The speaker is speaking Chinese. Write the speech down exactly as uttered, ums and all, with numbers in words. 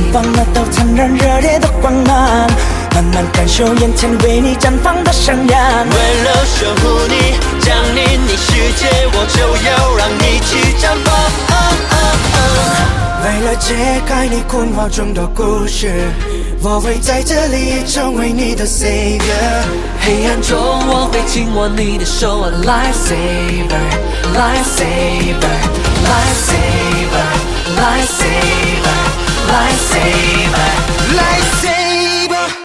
放了都灿烂热烈的光芒，慢慢感受眼前为你绽放的闪亮。 为了守护你，降临你世界，我就要让你去绽放。 为了揭开你困惑中的故事，我会在这里成为你的 savior。 黑暗中我会紧握你的手啊 ，life saver，life saver，life saver，life saver，life saver。